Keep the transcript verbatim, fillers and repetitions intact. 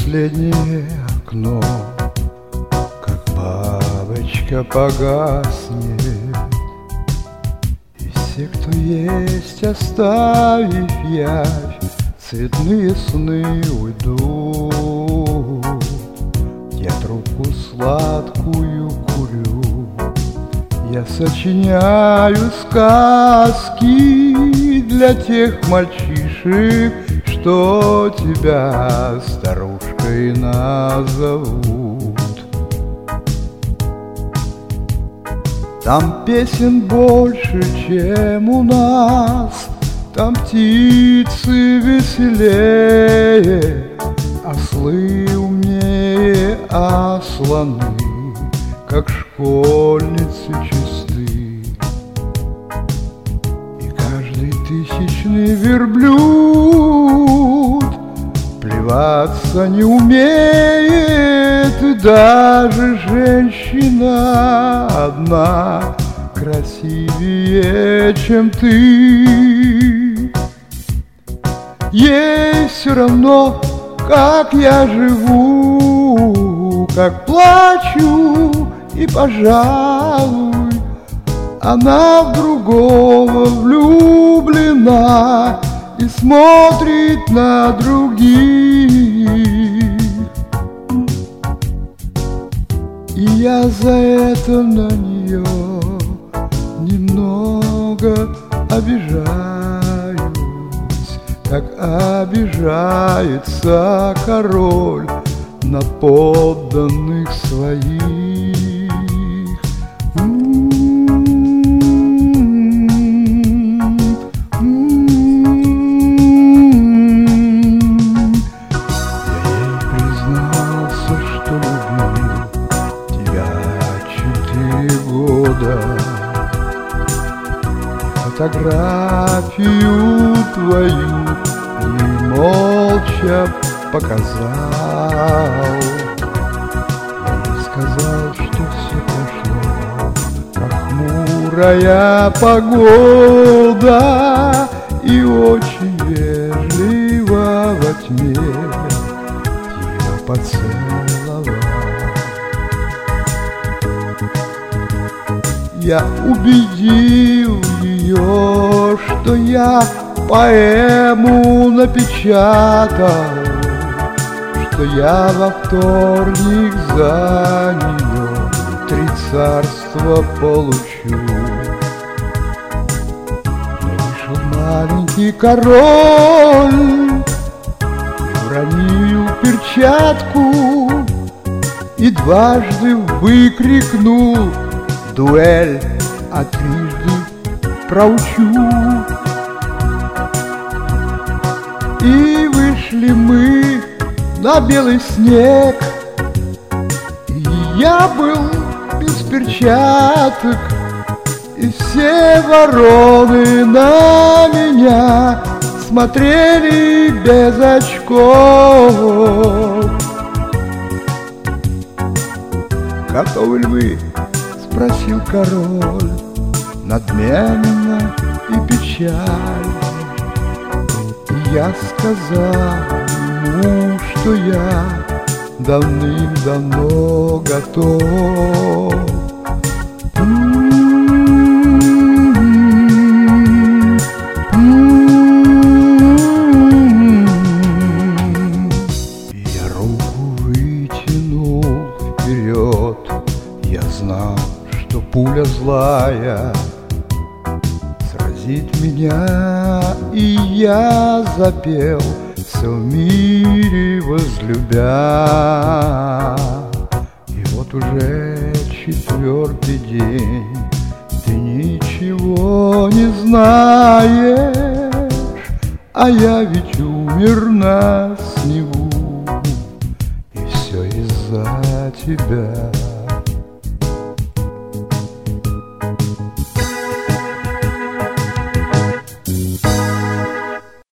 последнее окно, как бабочка погаснет, и все, кто есть, оставив явь, цветные сны уйдут. Я трубку сладкую курю, я сочиняю сказки для тех мальчишек, что тебя старушкой назовут. Там песен больше, чем у нас, там птицы веселее, ослы умнее, а слоны, как школьницы, чисты. И каждый тысячный верблюд плеваться не умеет, и даже женщина одна красивее, чем ты. Ей все равно, как я живу, как плачу, и, пожалуй, она в другого влюблена и смотрит на других. И я за это на нее немного обижаюсь, как обижается король на подданных своих. Фотографию твою ей молча показал. Я ей сказал, что все прошло, как хмурая погода, и очень вежливо во тьме тихо поцеловал. Я убедил ее, что я поэму напечатал, что я во вторник за нее три царства получу. Но вышел маленький король и уронил перчатку и дважды выкрикнул: дуэль, а трижды проучу. И вышли мы на белый снег, и я был без перчаток, и все вороны на меня смотрели без очков. Готовы ли вы? — спросил король надменно и печально. И я сказал ему, что я давным-давно готов. И я руку вытянул вперед, я знал, что пуля злая сразит меня, и я запел, все в мире возлюбя. И вот уже четвертый день ты ничего не знаешь, а я ведь умер на снегу, и все из-за тебя.